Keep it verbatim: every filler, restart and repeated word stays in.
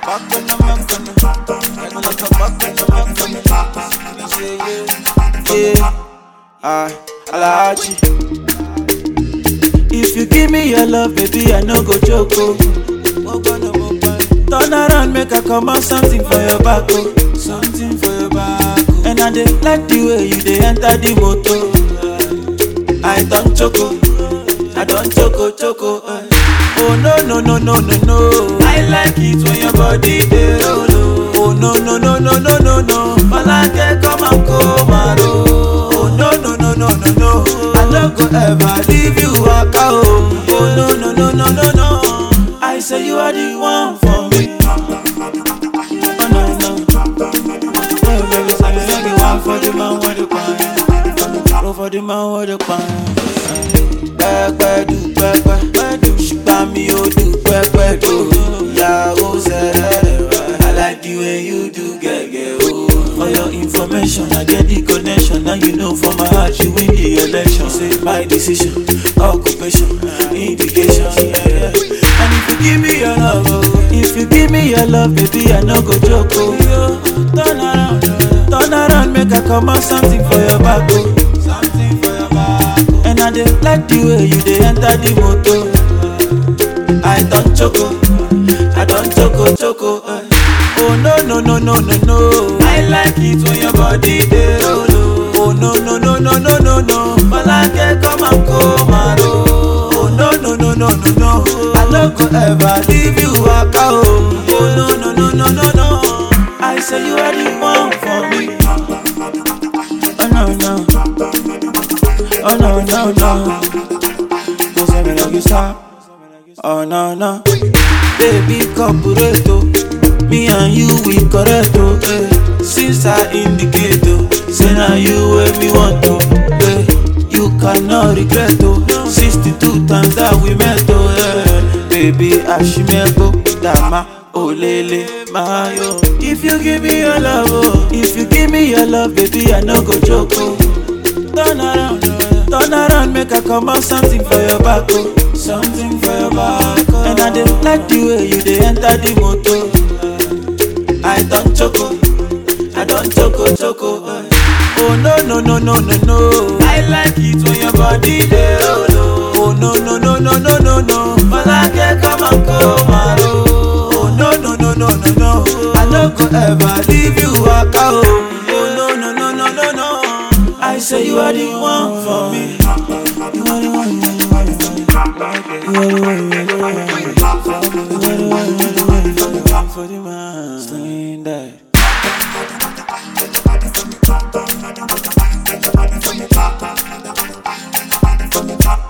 back on the back on the back on the back on the back on the yeah, yeah. Ah, Alaji. If you give me your love, baby, I no go joke. Oh. Turn around, make I come out something for your back. Oh. Something for your back. Oh. And I dey like the way you dey enter the motor. I don't choco, I don't choco choco. Uh. Oh no no no no no no. I like it when your body dey roll. Oh no no no no no no no. Malake come and come and roll. Oh no no no no no no. I don't go ever leave you waka oh. Oh no no no no no no. I say you are the one for me. Oh no no. Oh baby, say you are the one for the man with the pan. Oh for the man with the pan. Pẹ́pẹ́ du pẹ́pẹ́ du ṣùgbọ́n mi ò du pẹ́pẹ́ do. Ìyàwó sẹ́rẹ̀ I like the way you do gẹ́gẹ́ o. For your information, I get the connection. Now you know for my heart you win the election. Say my decision, occupation, indication. Yeah, yeah. And if you give me your love, oh, if you give me your love, baby, I no go joke. Oh. Turn around, turn around, make I come out something for your back. Oh. Something for your back. Oh. And I dey like the way you dey enter the motor. I don't choco, I don't choco choco. Uh. Oh no no no no no no. I like it when your body dey roll. Oh no no no no no no no. Malake come and come and roll. Oh no no no no no no. I no go ever leave you waka oh. Oh no no no no no no. I say you are the one for me. Oh no no. Oh no no no. Don't say me like you stop. Oh no no. Baby corporato. Me and you we correct oh, eh. Since I indicate oh, say now you where me want to, eh. You cannot regret oh, sixty-two times that we met oh, eh. Baby Ashimebo, Dama, Olele, Mayo. If you give me your love oh, if you give me your love baby I no go joke oh. Turn around, turn around make I come out something for your back oh. Something for your back oh. And I dey like the way you dey enter the motor. I don't choco, I don't choco choco. Uh. Oh no no no no no no. I like it when your body dey roll. Oh no no no no no no no. Malake come and come and roll. Oh no no no no no no. I no go ever leave you waka oh. Oh no no no no no no. I say you are the one for me. You are the one, you are the one, you are the one, you are the one, you are the one, you are the one, you are the one for the man. Sling that. From the top, from the top, from the top, from the top.